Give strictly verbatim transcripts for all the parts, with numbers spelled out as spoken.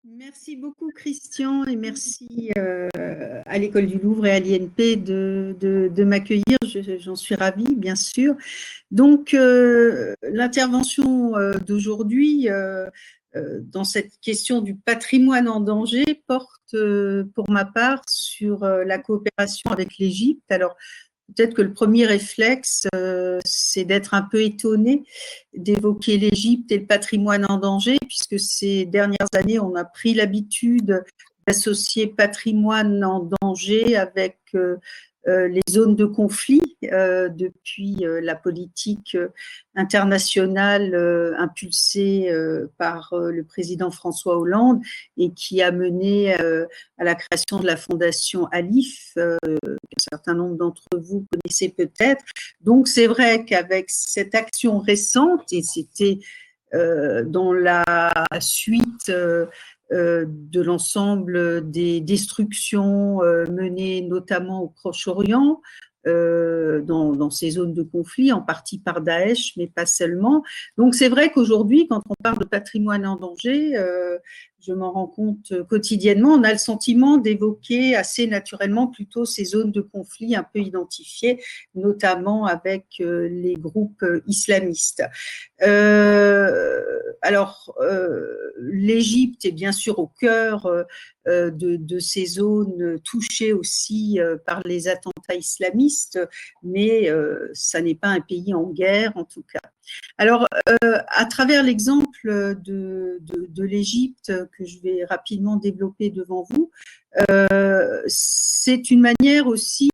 Merci beaucoup Christian et merci euh, à l'École du Louvre et à l'I N P de, de, de m'accueillir, Je- j'en suis ravie bien sûr. Donc euh, l'intervention euh, d'aujourd'hui euh, euh, dans cette question du patrimoine en danger porte euh, pour ma part sur euh, la coopération avec l'Égypte. Alors peut-être que le premier réflexe, euh, c'est d'être un peu étonné d'évoquer l'Égypte et le patrimoine en danger, puisque ces dernières années, on a pris l'habitude d'associer patrimoine en danger avec euh, euh, les zones de conflit euh, depuis euh, la politique euh, internationale euh, impulsée euh, par euh, le président François Hollande et qui a mené euh, à la création de la fondation ALIF, euh, qu'un certain nombre d'entre vous connaissez peut-être. Donc c'est vrai qu'avec cette action récente, et c'était euh, dans la suite euh, euh, de l'ensemble des destructions euh, menées notamment au Proche-Orient, euh, dans, dans ces zones de conflit, en partie par Daesh, mais pas seulement. Donc c'est vrai qu'aujourd'hui, quand on parle de patrimoine en danger, euh, je m'en rends compte quotidiennement, on a le sentiment d'évoquer assez naturellement plutôt ces zones de conflit un peu identifiées, notamment avec euh, les groupes islamistes. Euh, alors, euh, l'Égypte est bien sûr au cœur euh, de, de ces zones touchées aussi euh, par les attentats islamistes, mais euh, ça n'est pas un pays en guerre en tout cas. Alors, euh, à travers l'exemple de, de, de l'Égypte que je vais rapidement développer devant vous, euh, c'est une manière aussi,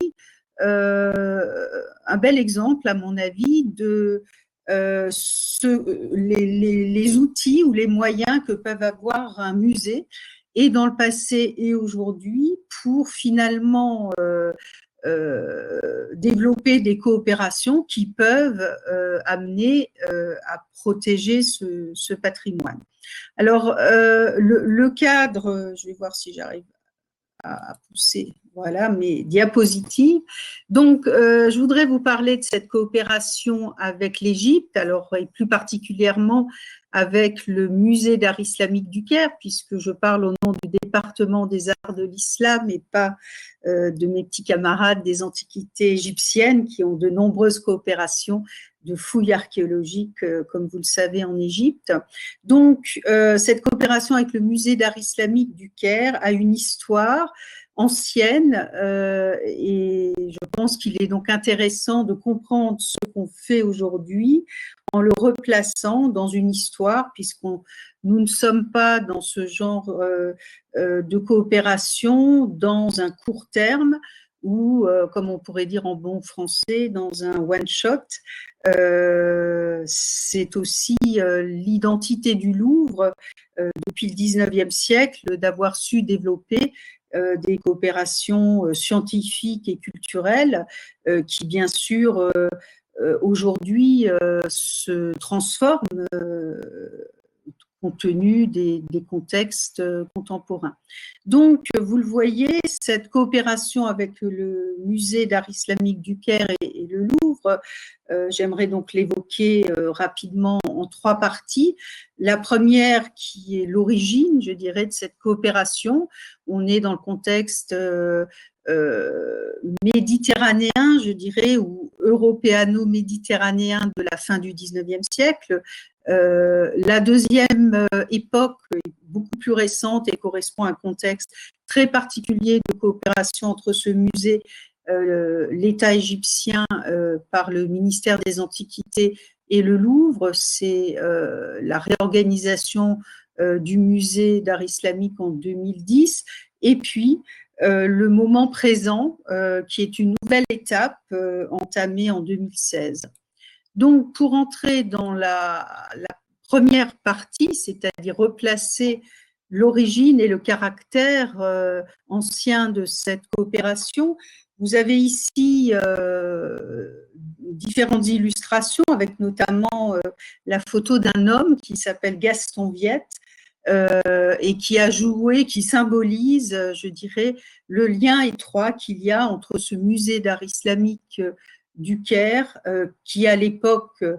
euh, un bel exemple à mon avis, de euh, ce, les, les, les outils ou les moyens que peuvent avoir un musée et dans le passé et aujourd'hui pour finalement euh, euh, développer des coopérations qui peuvent euh, amener euh, à protéger ce, ce patrimoine. Alors, euh, le, le cadre, je vais voir si j'arrive à, à pousser voilà, mes diapositives. Donc, euh, je voudrais vous parler de cette coopération avec l'Égypte, alors et plus particulièrement avec le musée d'art islamique du Caire, puisque je parle au nom du département des arts de l'islam et pas euh, de mes petits camarades des antiquités égyptiennes qui ont de nombreuses coopérations de fouilles archéologiques, euh, comme vous le savez, en Égypte. Donc, euh, cette coopération avec le musée d'art islamique du Caire a une histoire ancienne euh, et je pense qu'il est donc intéressant de comprendre ce qu'on fait aujourd'hui en le replaçant dans une histoire, puisqu'on nous ne sommes pas dans ce genre euh, euh, de coopération dans un court terme ou, euh, comme on pourrait dire en bon français, dans un one-shot. Euh, c'est aussi euh, l'identité du Louvre euh, depuis le dix-neuvième siècle d'avoir su développer euh, des coopérations euh, scientifiques et culturelles euh, qui, bien sûr, euh, euh, aujourd'hui euh, se transforment euh, compte tenu des, des contextes contemporains. Donc, vous le voyez, cette coopération avec le musée d'art islamique du Caire et, et le Louvre, euh, j'aimerais donc l'évoquer euh, rapidement en trois parties. La première qui est l'origine, je dirais, de cette coopération. On est dans le contexte euh, euh, méditerranéen, je dirais, ou européano-méditerranéen de la fin du dix-neuvième siècle. Euh, la deuxième euh, époque est beaucoup plus récente et correspond à un contexte très particulier de coopération entre ce musée, euh, l'État égyptien euh, par le ministère des Antiquités et le Louvre. C'est euh, la réorganisation euh, du musée d'art islamique en deux mille dix et puis euh, le moment présent euh, qui est une nouvelle étape euh, entamée en deux mille seize. Donc, pour entrer dans la, la première partie, c'est-à-dire replacer l'origine et le caractère euh, ancien de cette coopération, vous avez ici euh, différentes illustrations avec notamment euh, la photo d'un homme qui s'appelle Gaston Viette euh, et qui a joué, qui symbolise, je dirais, le lien étroit qu'il y a entre ce musée d'art islamique du Caire, euh, qui à l'époque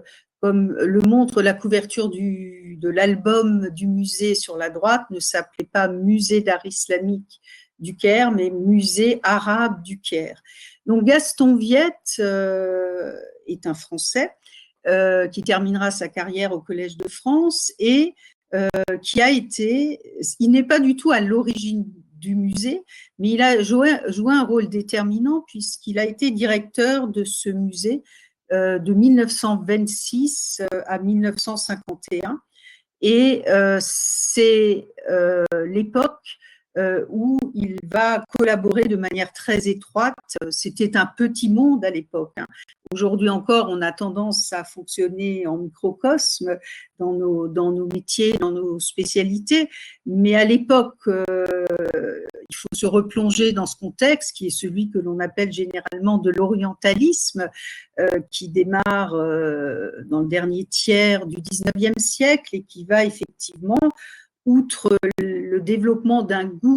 comme le montre la couverture du, de l'album du musée sur la droite, ne s'appelait pas Musée d'art islamique du Caire, mais Musée arabe du Caire. Donc Gaston Viette euh, est un Français euh, qui terminera sa carrière au Collège de France et euh, qui a été, il n'est pas du tout à l'origine du musée, mais il a joué, joué un rôle déterminant puisqu'il a été directeur de ce musée euh, de mille neuf cent vingt-six à mille neuf cent cinquante et un. Et euh, c'est euh, l'époque euh, où il va collaborer de manière très étroite. C'était un petit monde à l'époque. Hein. Aujourd'hui encore, on a tendance à fonctionner en microcosme dans nos, dans nos métiers, dans nos spécialités. Mais à l'époque, euh, il faut se replonger dans ce contexte qui est celui que l'on appelle généralement de l'orientalisme, euh, qui démarre euh, dans le dernier tiers du dix-neuvième siècle et qui va effectivement, outre le développement d'un goût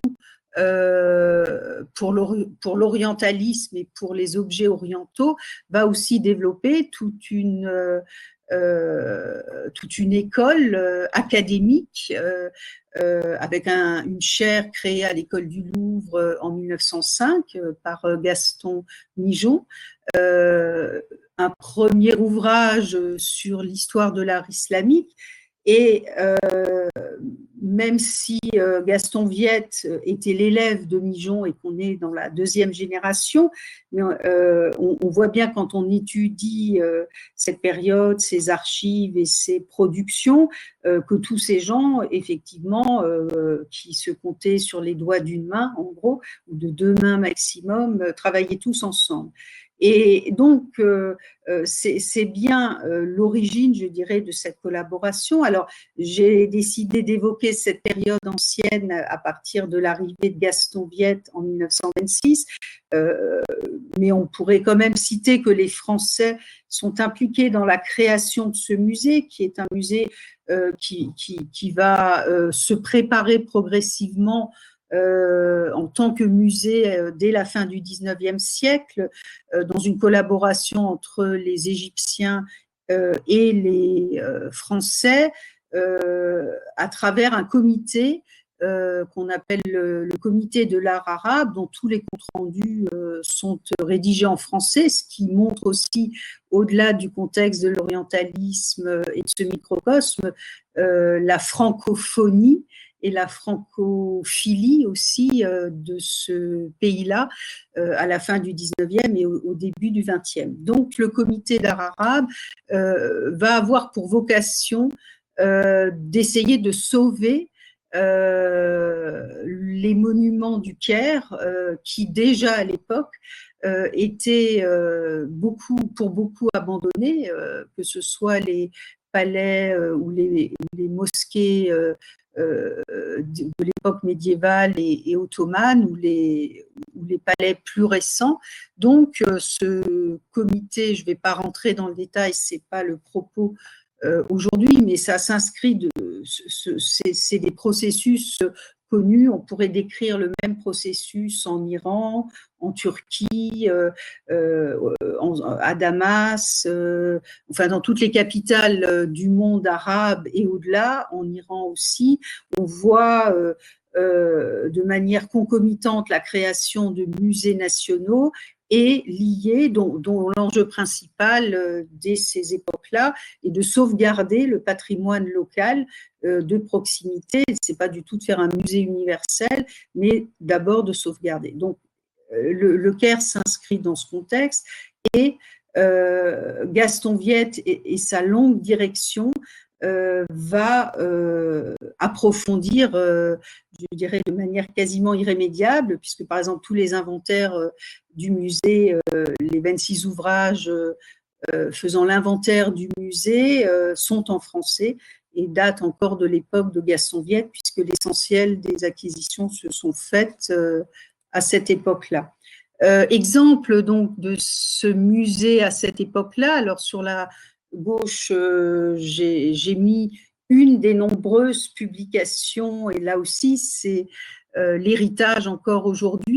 euh, pour l'orientalisme et pour les objets orientaux, va aussi développer toute une, euh, toute une école euh, académique euh, euh, avec un, une chaire créée à l'école du Louvre euh, en mille neuf cent cinq euh, par Gaston Migeon. Euh, un premier ouvrage sur l'histoire de l'art islamique. Et euh, même si euh, Gaston Viette était l'élève de Migeon et qu'on est dans la deuxième génération, mais, euh, on, on voit bien quand on étudie euh, cette période, ses archives et ses productions, euh, que tous ces gens, effectivement, euh, qui se comptaient sur les doigts d'une main, en gros, ou de deux mains maximum, euh, travaillaient tous ensemble. Et donc, euh, c'est bien euh, l'origine, je dirais, de cette collaboration. Alors, j'ai décidé d'évoquer cette période ancienne à partir de l'arrivée de Gaston Viette en mille neuf cent vingt-six, euh, mais on pourrait quand même citer que les Français sont impliqués dans la création de ce musée, qui est un musée euh, qui, qui, qui va euh, se préparer progressivement Euh, en tant que musée euh, dès la fin du dix-neuvième siècle, euh, dans une collaboration entre les Égyptiens euh, et les euh, Français, euh, à travers un comité euh, qu'on appelle le, le comité de l'art arabe, dont tous les comptes rendus euh, sont rédigés en français, ce qui montre aussi, au-delà du contexte de l'orientalisme et de ce microcosme, euh, la francophonie et la francophilie aussi euh, de ce pays-là euh, à la fin du dix-neuvième et au, au début du vingtième. Donc, le comité d'art arabe euh, va avoir pour vocation euh, d'essayer de sauver euh, les monuments du Caire euh, qui, déjà à l'époque, euh, étaient euh, beaucoup, pour beaucoup abandonnés, euh, que ce soit les palais euh, ou les, les mosquées euh, Euh, de l'époque médiévale et, et ottomane ou les, ou les palais plus récents. Donc, euh, ce comité, je ne vais pas rentrer dans le détail, ce n'est pas le propos euh, aujourd'hui, mais ça s'inscrit, de, c'est des processus connus. On pourrait décrire le même processus en Iran, en Turquie, euh, euh, en, à Damas, euh, enfin dans toutes les capitales euh, du monde arabe et au-delà, en Iran aussi. On voit euh, euh, de manière concomitante la création de musées nationaux et liés, dont, dont l'enjeu principal euh, dès ces époques-là est de sauvegarder le patrimoine local euh, de proximité. Ce n'est pas du tout de faire un musée universel, mais d'abord de sauvegarder. Donc, euh, le, le Caire s'inscrit dans ce contexte et euh, Gaston Viette et, et sa longue direction Euh, va euh, approfondir, euh, je dirais, de manière quasiment irrémédiable, puisque par exemple tous les inventaires euh, du musée, euh, les vingt-six ouvrages euh, faisant l'inventaire du musée euh, sont en français et datent encore de l'époque de Gaston Viette, puisque l'essentiel des acquisitions se sont faites euh, à cette époque-là. Euh, exemple donc de ce musée à cette époque-là, alors sur la gauche, euh, j'ai mis une des nombreuses publications, et là aussi, c'est euh, l'héritage encore aujourd'hui,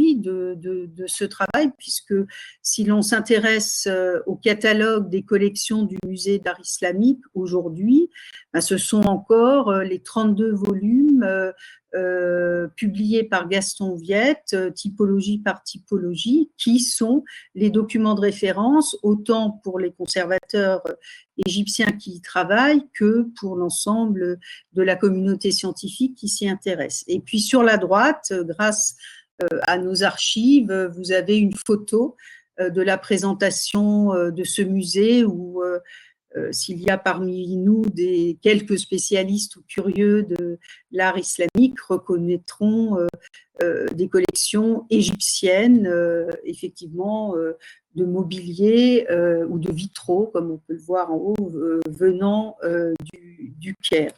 fruit de, de, de ce travail, puisque si l'on s'intéresse au catalogue des collections du musée d'art islamique aujourd'hui, ben, ce sont encore les trente-deux volumes euh, euh, publiés par Gaston Viette, typologie par typologie, qui sont les documents de référence, autant pour les conservateurs égyptiens qui y travaillent que pour l'ensemble de la communauté scientifique qui s'y intéresse. Et puis sur la droite, grâce à nos archives, vous avez une photo de la présentation de ce musée où Euh, s'il y a parmi nous des, quelques spécialistes ou curieux de l'art islamique, reconnaîtront euh, euh, des collections égyptiennes, euh, effectivement, euh, de mobilier euh, ou de vitraux, comme on peut le voir en haut, euh, venant euh, du, du Caire.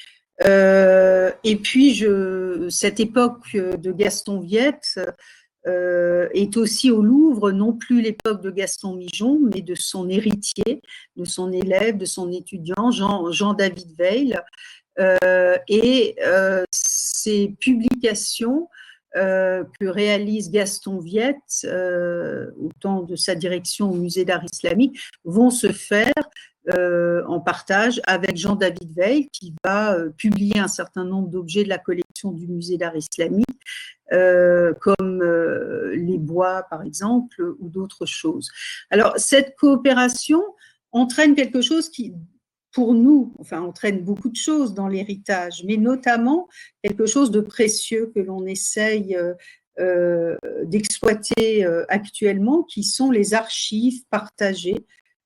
Euh, et puis, je, cette époque de Gaston Viette Euh, est aussi au Louvre, non plus l'époque de Gaston Migeon, mais de son héritier, de son élève, de son étudiant, Jean, Jean-David Weil. Euh, et euh, ces publications euh, que réalise Gaston Viette, euh, au temps de sa direction au musée d'art islamique, vont se faire Euh, en partage avec Jean-David Weil, qui va euh, publier un certain nombre d'objets de la collection du musée d'art islamique, euh, comme euh, les bois, par exemple, ou d'autres choses. Alors, cette coopération entraîne quelque chose qui, pour nous, enfin, entraîne beaucoup de choses dans l'héritage, mais notamment quelque chose de précieux que l'on essaye euh, euh, d'exploiter euh, actuellement, qui sont les archives partagées.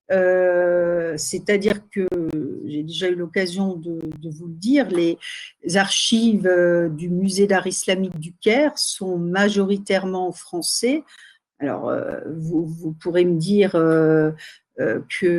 Euh, c'est-à-dire que j'ai déjà eu l'occasion de, de vous le dire, les archives euh, du musée d'art islamique du Caire sont majoritairement en français. Alors, euh, vous, vous pourrez me dire euh, euh, que,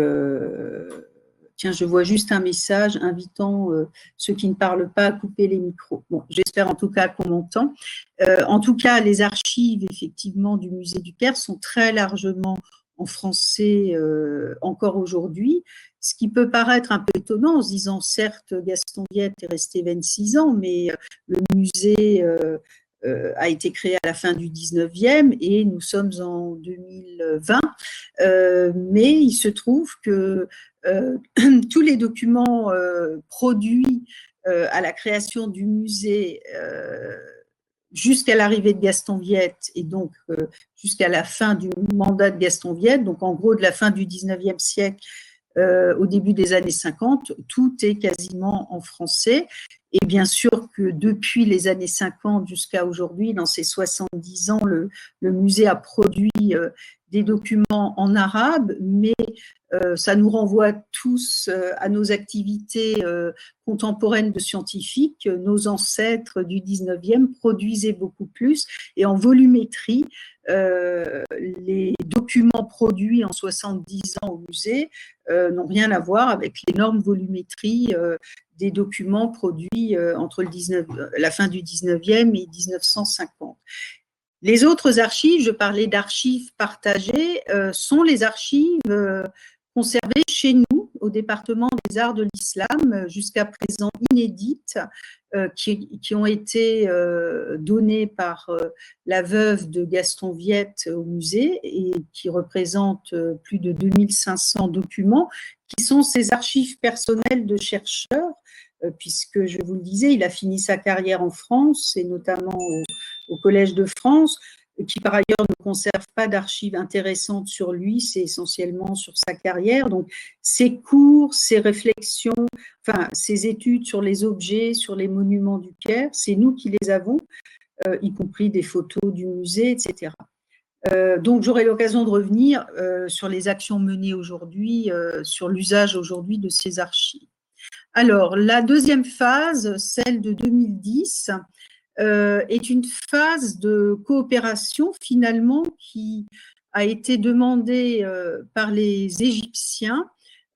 euh, tiens, je vois juste un message invitant euh, ceux qui ne parlent pas à couper les micros. Bon, j'espère en tout cas qu'on m'entend. Euh, en tout cas, les archives, effectivement, du musée du Caire sont très largement en français euh, encore aujourd'hui, ce qui peut paraître un peu étonnant en se disant, certes, Gaston Viette est resté vingt-six ans, mais le musée euh, euh, a été créé à la fin du dix-neuvième et nous sommes en deux mille vingt, euh, mais il se trouve que euh, tous les documents euh, produits euh, à la création du musée euh, jusqu'à l'arrivée de Gaston Viette et donc euh, jusqu'à la fin du mandat de Gaston Viette, donc en gros de la fin du dix-neuvième siècle euh, au début des années cinquante, tout est quasiment en français. Et bien sûr que depuis les années cinquante jusqu'à aujourd'hui, dans ces soixante-dix ans, le, le musée a produit euh, des documents en arabe, mais euh, ça nous renvoie tous euh, à nos activités euh, contemporaines de scientifiques. Nos ancêtres du dix-neuvième produisaient beaucoup plus et en volumétrie, euh, les documents produits en soixante-dix ans au musée euh, n'ont rien à voir avec l'énorme volumétrie euh, des documents produits euh, entre le dix-neuf, la fin du dix-neuvième et mille neuf cent cinquante. Les autres archives, je parlais d'archives partagées, euh, sont les archives euh, conservées chez nous au département des arts de l'islam, jusqu'à présent inédites, euh, qui, qui ont été euh, données par euh, la veuve de Gaston Viette au musée et qui représentent euh, plus de deux mille cinq cents documents, qui sont ces archives personnelles de chercheurs, euh, puisque, je vous le disais, il a fini sa carrière en France et notamment au, au Collège de France, qui par ailleurs ne conserve pas d'archives intéressantes sur lui, c'est essentiellement sur sa carrière. Donc, ses cours, ses réflexions, enfin, ses études sur les objets, sur les monuments du Caire, c'est nous qui les avons, euh, y compris des photos du musée, et cetera. Euh, donc, j'aurai l'occasion de revenir euh, sur les actions menées aujourd'hui, euh, sur l'usage aujourd'hui de ces archives. Alors, la deuxième phase, celle de deux mille dix, Euh, est une phase de coopération finalement qui a été demandée euh, par les Égyptiens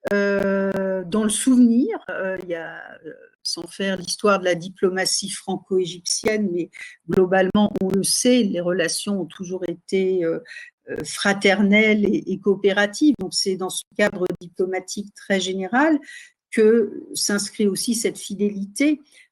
euh, dans le souvenir, euh, il y a, sans faire l'histoire de la diplomatie franco-égyptienne, mais globalement, on le sait, les relations ont toujours été euh, fraternelles et, et coopératives, donc c'est dans ce cadre diplomatique très général que s'inscrit aussi cette fidélité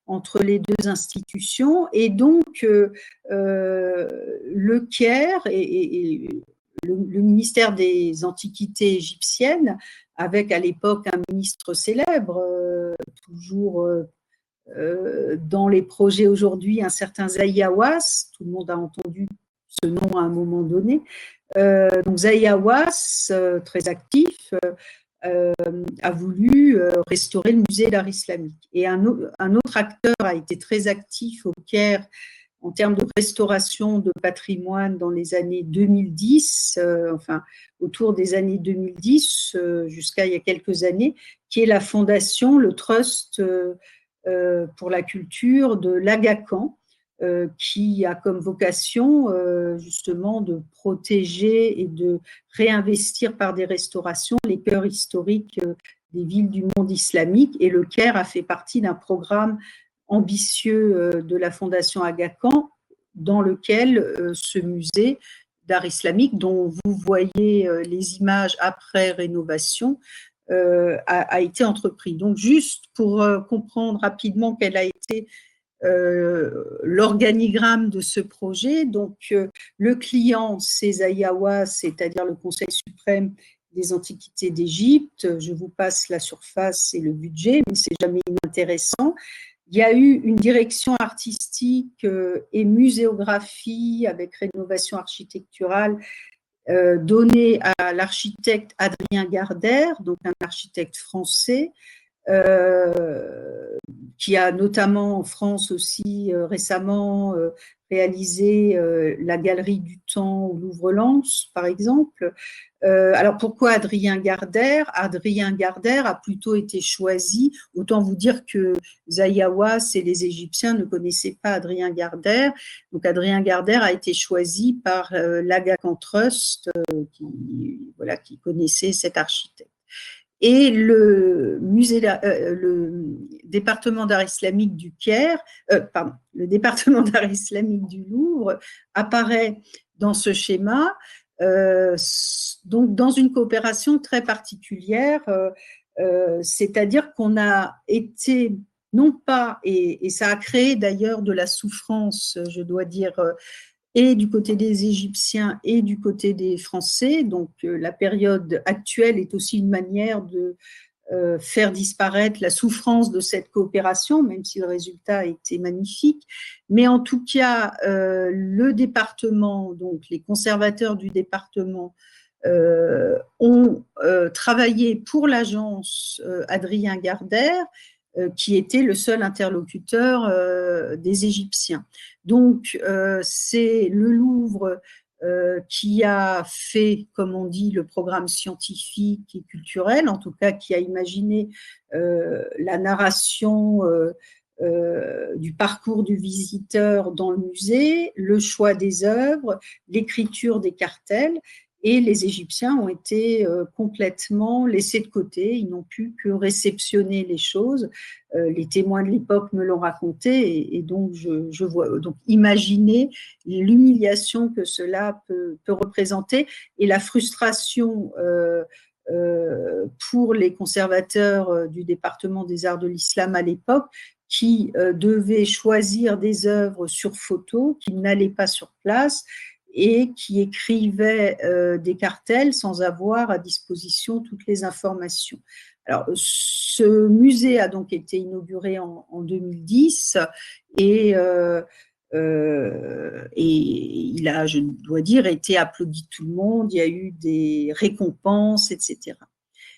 entre les deux institutions. Et donc, euh, euh, le Caire et, et, et le, le ministère des Antiquités égyptiennes, avec à l'époque un ministre célèbre, euh, toujours euh, euh, dans les projets aujourd'hui, un certain Zahi Hawass, tout le monde a entendu ce nom à un moment donné. Euh, donc Zahi Hawass, euh, très actif, euh, a voulu euh, restaurer le musée d'art islamique. Et un, un autre acteur a été très actif au Caire en termes de restauration de patrimoine dans les années deux mille dix, euh, enfin autour des années deux mille dix euh, jusqu'à il y a quelques années, qui est la fondation, le Trust euh, euh, pour la culture de l'Aga Khan, euh, qui a comme vocation euh, justement de protéger et de réinvestir par des restaurations les cœurs historiques euh, des villes du monde islamique. Et le Caire a fait partie d'un programme ambitieux euh, de la Fondation Aga Khan, dans lequel euh, ce musée d'art islamique, dont vous voyez euh, les images après rénovation, euh, a, a été entrepris. Donc, juste pour euh, comprendre rapidement quel a été euh, l'organigramme de ce projet, donc euh, le client, c'est Zahi Hawass, c'est-à-dire le Conseil suprême des Antiquités d'Égypte. Je vous passe la surface et le budget, mais c'est jamais inintéressant. Il y a eu une direction artistique euh, et muséographie avec rénovation architecturale euh, donnée à l'architecte Adrien Gardère, donc un architecte français, euh, qui a notamment en France aussi euh, récemment euh, réalisé euh, la Galerie du Temps au Louvre-Lens, par exemple. Euh, alors pourquoi Adrien Gardère? Adrien Gardère a plutôt été choisi, autant vous dire que Zahi Hawass et les Égyptiens ne connaissaient pas Adrien Gardère, donc Adrien Gardère a été choisi par euh, l'Aga Khan Trust, euh, qui, voilà, qui connaissait cet architecte. Et le musée, euh, le département d'art islamique du Caire, euh, pardon, le département d'art islamique du Louvre apparaît dans ce schéma, euh, donc dans une coopération très particulière, euh, euh, c'est-à-dire qu'on a été non pas, et, et ça a créé d'ailleurs de la souffrance, je dois dire, et du côté des Égyptiens et du côté des Français. Donc euh, la période actuelle est aussi une manière de euh, faire disparaître la souffrance de cette coopération, même si le résultat a été magnifique. Mais en tout cas, euh, le département, donc les conservateurs du département, euh, ont euh, travaillé pour l'agence euh, Adrien Gardère, qui était le seul interlocuteur euh, des Égyptiens. Donc, euh, c'est le Louvre euh, qui a fait, comme on dit, le programme scientifique et culturel, en tout cas qui a imaginé euh, la narration euh, euh, du parcours du visiteur dans le musée, le choix des œuvres, l'écriture des cartels. Et les Égyptiens ont été euh, complètement laissés de côté, ils n'ont pu que réceptionner les choses. Euh, les témoins de l'époque me l'ont raconté, et, et donc je, je vois. Donc imaginez l'humiliation que cela peut, peut représenter et la frustration euh, euh, pour les conservateurs du département des arts de l'islam à l'époque, qui euh, devaient choisir des œuvres sur photo, qui n'allaient pas sur place, et qui écrivait euh, des cartels sans avoir à disposition toutes les informations. Alors, ce musée a donc été inauguré en, en deux mille dix et, euh, euh, et il a, je dois dire, été applaudi de tout le monde, il y a eu des récompenses, et cetera.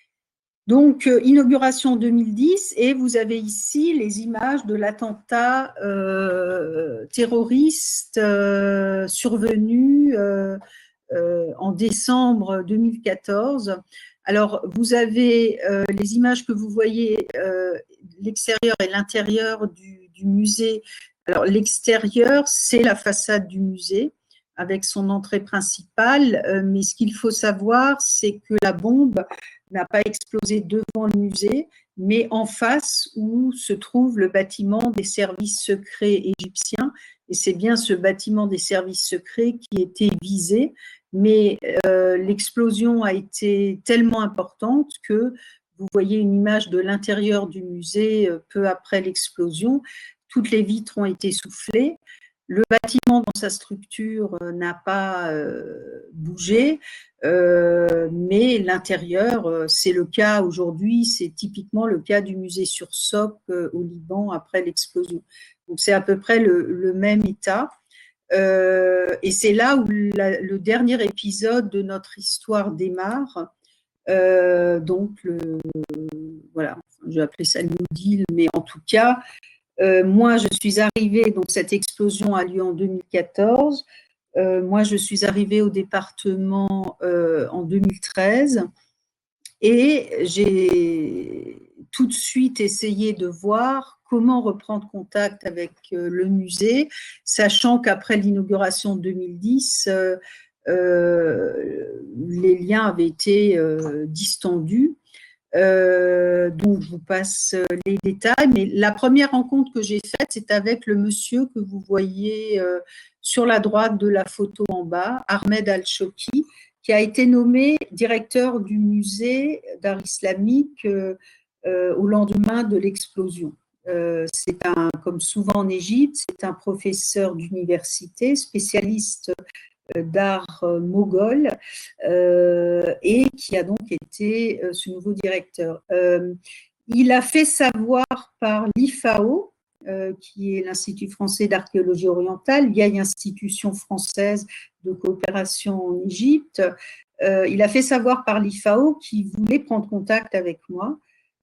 Donc, euh, inauguration deux mille dix, et vous avez ici les images de l'attentat euh, terroriste euh, survenu euh, euh, en décembre deux mille quatorze. Alors, vous avez euh, les images que vous voyez, euh, l'extérieur et l'intérieur du, du musée. Alors, l'extérieur, c'est la façade du musée avec son entrée principale, euh, mais ce qu'il faut savoir, c'est que la bombe n'a pas explosé devant le musée, mais en face où se trouve le bâtiment des services secrets égyptiens. Et c'est bien ce bâtiment des services secrets qui était visé, mais euh, l'explosion a été tellement importante que vous voyez une image de l'intérieur du musée peu après l'explosion. toutes les vitres ont été soufflées. Le bâtiment dans sa structure euh, n'a pas euh, bougé, euh, mais l'intérieur, euh, c'est le cas aujourd'hui, c'est typiquement le cas du musée sur Soc euh, au Liban après l'explosion. Donc c'est à peu près le, le même état. Euh, et c'est là où la, le dernier épisode de notre histoire démarre. Euh, donc, le, voilà, je vais appeler ça le New Deal, mais en tout cas, euh, moi, je suis arrivée, donc cette explosion a lieu en deux mille quatorze. Euh, moi, je suis arrivée au département euh, en deux mille treize et j'ai tout de suite essayé de voir comment reprendre contact avec euh, le musée, sachant qu'après l'inauguration de deux mille dix, euh, euh, les liens avaient été euh, distendus. Euh, donc, je vous passe les détails. Mais la première rencontre que j'ai faite, c'est avec le monsieur que vous voyez euh, sur la droite de la photo en bas, Ahmed Al-Shouki, qui a été nommé directeur du musée d'art islamique euh, euh, au lendemain de l'explosion. Euh, c'est un, comme souvent en Égypte, c'est un professeur d'université, spécialiste d'art moghol euh, et qui a donc été euh, ce nouveau directeur. Euh, il a fait savoir par l'I F A O, euh, qui est l'Institut français d'archéologie orientale, vieille institution française de coopération en Égypte. Euh, il a fait savoir par l'I F A O qu'il voulait prendre contact avec moi.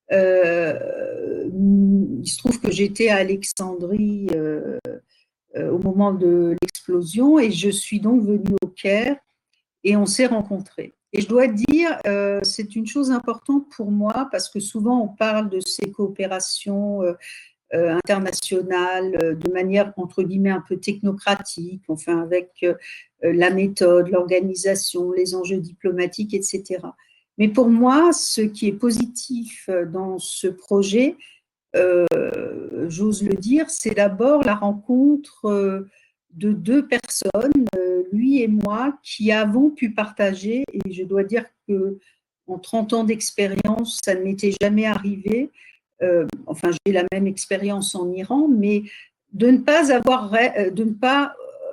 Euh, il se trouve que j'étais à Alexandrie euh, euh, au moment de l'explosion et je suis donc venue au Caire et on s'est rencontrés. Et je dois dire, euh, c'est une chose importante pour moi parce que souvent on parle de ces coopérations euh, euh, internationales euh, de manière entre guillemets un peu technocratique, enfin avec euh, la méthode, l'organisation, les enjeux diplomatiques, et cetera. Mais pour moi, ce qui est positif dans ce projet, euh, j'ose le dire, c'est d'abord la rencontre euh, de deux personnes, euh, lui et moi, qui avons pu partager, et je dois dire que en trente ans d'expérience, ça ne m'était jamais arrivé. Euh, enfin, j'ai la même expérience en Iran, mais de ne pas avoir, de ne pas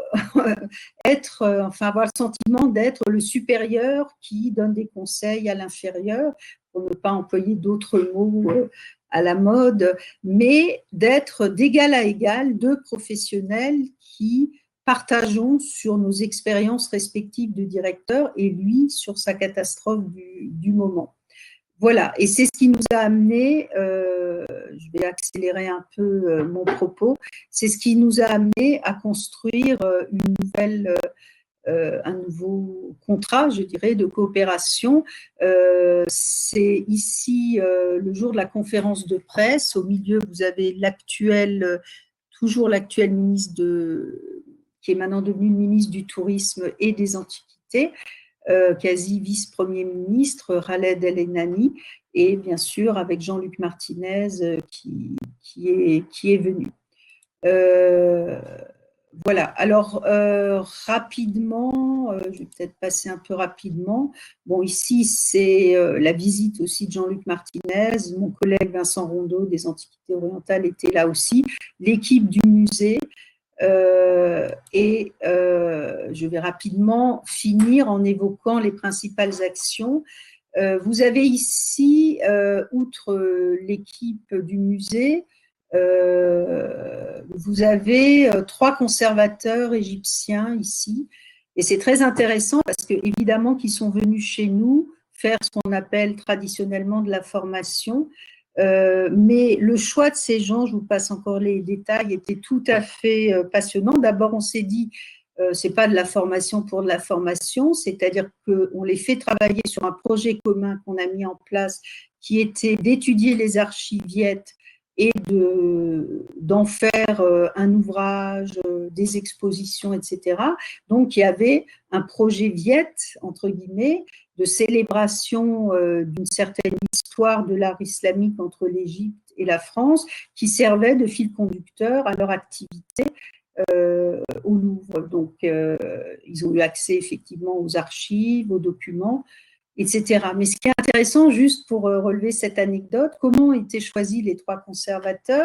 être, enfin, avoir le sentiment d'être le supérieur qui donne des conseils à l'inférieur, pour ne pas employer d'autres mots à la mode, mais d'être d'égal à égal deux professionnels qui partageons sur nos expériences respectives de directeur et lui sur sa catastrophe du, du moment. Voilà, et c'est ce qui nous a amené, euh, je vais accélérer un peu euh, mon propos, c'est ce qui nous a amené à construire euh, une nouvelle, euh, un nouveau contrat, je dirais, de coopération. Euh, c'est ici euh, le jour de la conférence de presse. Au milieu, vous avez l'actuel, toujours l'actuel ministre de, qui est maintenant devenu le ministre du Tourisme et des Antiquités. Euh, quasi vice-premier ministre, Khaled El-Enani, et bien sûr avec Jean-Luc Martinez euh, qui, qui, est, qui est venu. Euh, voilà, alors euh, rapidement, euh, je vais peut-être passer un peu rapidement. Bon, ici, c'est euh, la visite aussi de Jean-Luc Martinez, mon collègue Vincent Rondeau des Antiquités orientales était là aussi, l'équipe du musée. Euh, et euh, je vais rapidement finir en évoquant les principales actions. Euh, vous avez ici, euh, outre l'équipe du musée, euh, vous avez euh, trois conservateurs égyptiens ici. Et c'est très intéressant parce que, évidemment, qu'ils sont venus chez nous faire ce qu'on appelle traditionnellement de la formation. Euh, mais le choix de ces gens, je vous passe encore les détails, était tout à fait euh, passionnant. D'abord, on s'est dit, euh, c'est pas de la formation pour de la formation, c'est-à-dire qu'on les fait travailler sur un projet commun qu'on a mis en place, qui était d'étudier les archiviettes et de, d'en faire euh, un ouvrage, euh, des expositions, et cetera. Donc, il y avait un projet Viette, entre guillemets, de célébration euh, d'une certaine histoire de l'art islamique entre l'Égypte et la France, qui servait de fil conducteur à leur activité euh, au Louvre. Donc, euh, ils ont eu accès effectivement aux archives, aux documents, et cetera. Mais ce qui est intéressant, juste pour relever cette anecdote, comment ont été choisis les trois conservateurs?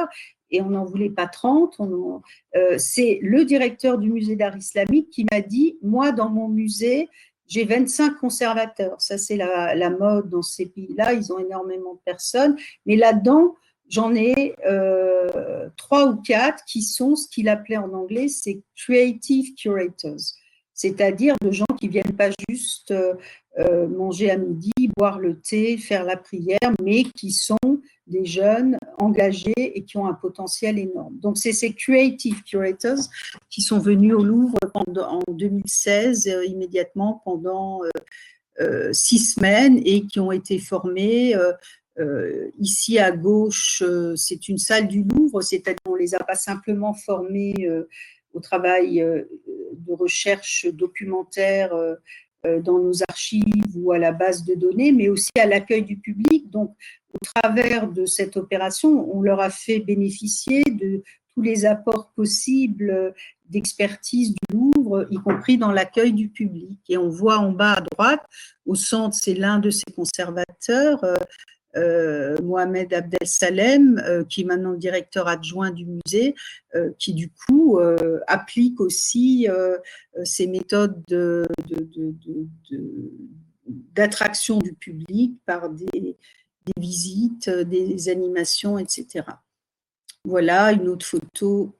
et on n'en voulait pas trente. On, euh, c'est le directeur du musée d'art islamique qui m'a dit, moi, dans mon musée, j'ai vingt-cinq conservateurs. Ça, c'est la, la mode dans ces pays-là. Ils ont énormément de personnes. Mais là-dedans, j'en ai euh, trois ou quatre qui sont ce qu'il appelait en anglais, c'est creative curators. C'est-à-dire de gens qui viennent pas juste euh, manger à midi, boire le thé, faire la prière, mais qui sont des jeunes engagés et qui ont un potentiel énorme. Donc, c'est ces creative curators qui sont venus au Louvre pendant, en deux mille seize, euh, immédiatement pendant euh, euh, six semaines et qui ont été formés. Euh, euh, ici à gauche, euh, c'est une salle du Louvre, c'est-à-dire qu'on ne les a pas simplement formés euh, au travail euh, de recherche documentaire euh, dans nos archives ou à la base de données, mais aussi à l'accueil du public. Donc, au travers de cette opération, on leur a fait bénéficier de tous les apports possibles d'expertise du Louvre, y compris dans l'accueil du public. Et on voit en bas à droite, au centre, c'est l'un de ses conservateurs, euh, Euh, Mohamed Abdel Salem, euh, qui est maintenant le directeur adjoint du musée, euh, qui du coup euh, applique aussi euh, ces méthodes de, de, de, de, d'attraction du public par des, des visites, des animations, et cetera. Voilà une autre photo.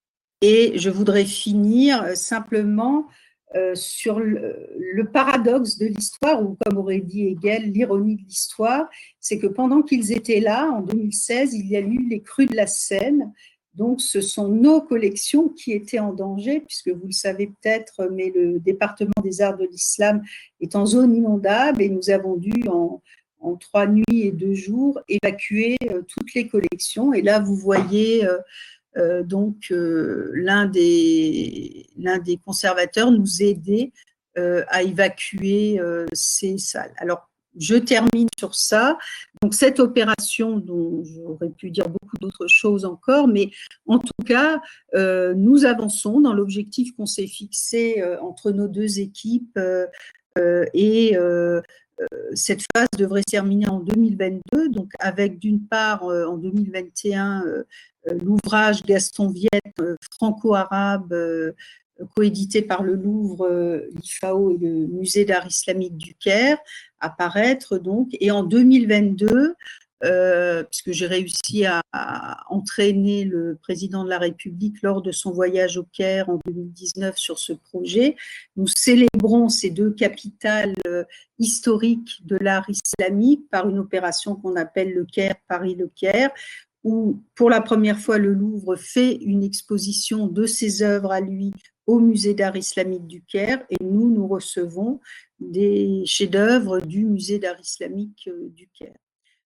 Et je voudrais finir simplement Euh, sur le, le paradoxe de l'histoire, ou comme aurait dit Hegel, l'ironie de l'histoire, c'est que pendant qu'ils étaient là, en deux mille seize, il y a eu les crues de la Seine. Donc, ce sont nos collections qui étaient en danger, puisque vous le savez peut-être, mais le département des arts de l'islam est en zone inondable et nous avons dû, en, en trois nuits et deux jours, évacuer euh, toutes les collections. Et là, vous voyez... Euh, Euh, donc, euh, l'un des, l'un des conservateurs nous aidait euh, à évacuer euh, ces salles. Alors, je termine sur ça. Donc, cette opération, dont j'aurais pu dire beaucoup d'autres choses encore, mais en tout cas, euh, nous avançons dans l'objectif qu'on s'est fixé euh, entre nos deux équipes euh, euh, et euh, cette phase devrait se terminer en deux mille vingt-deux, donc avec d'une part euh, en deux mille vingt et un euh, l'ouvrage Gaston Viette euh, franco-arabe euh, coédité par le Louvre, euh, l'I F A O et le Musée d'art islamique du Caire apparaître donc, et en deux mille vingt-deux Euh, puisque j'ai réussi à, à entraîner le président de la République lors de son voyage au Caire en deux mille dix-neuf sur ce projet. Nous célébrons ces deux capitales euh, historiques de l'art islamique par une opération qu'on appelle le Caire, Paris-Le Caire, où pour la première fois le Louvre fait une exposition de ses œuvres à lui au Musée d'art islamique du Caire, et nous, nous recevons des chefs-d'œuvre du Musée d'art islamique du Caire.